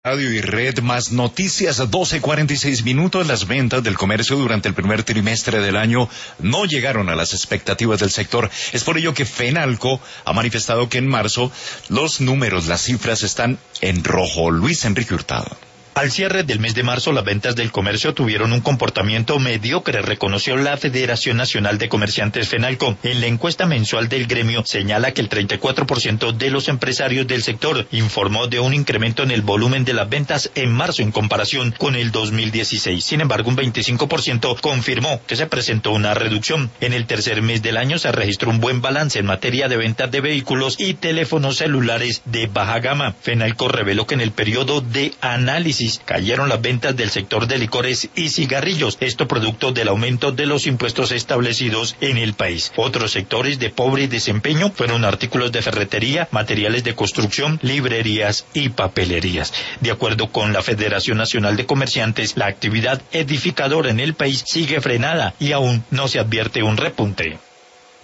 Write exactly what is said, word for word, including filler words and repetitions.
Radio y Red Más Noticias, doce cuarenta y seis minutos. Las ventas del comercio durante el primer trimestre del año no llegaron a las expectativas del sector. Es por ello que Fenalco ha manifestado que en marzo los números, las cifras están en rojo. Luis Enrique Hurtado. Al cierre del mes de marzo, las ventas del comercio tuvieron un comportamiento mediocre, reconoció la Federación Nacional de Comerciantes Fenalco. En la encuesta mensual del gremio señala que el treinta y cuatro por ciento de los empresarios del sector informó de un incremento en el volumen de las ventas en marzo en comparación con el dos mil dieciséis. Sin embargo, un veinticinco por ciento confirmó que se presentó una reducción. En el tercer mes del año se registró un buen balance en materia de ventas de vehículos y teléfonos celulares de baja gama. Fenalco reveló que en el periodo de análisis cayeron las ventas del sector de licores y cigarrillos, esto producto del aumento de los impuestos establecidos en el país. Otros sectores de pobre desempeño fueron artículos de ferretería, materiales de construcción, librerías y papelerías. De acuerdo con la Federación Nacional de Comerciantes, la actividad edificadora en el país sigue frenada y aún no se advierte un repunte.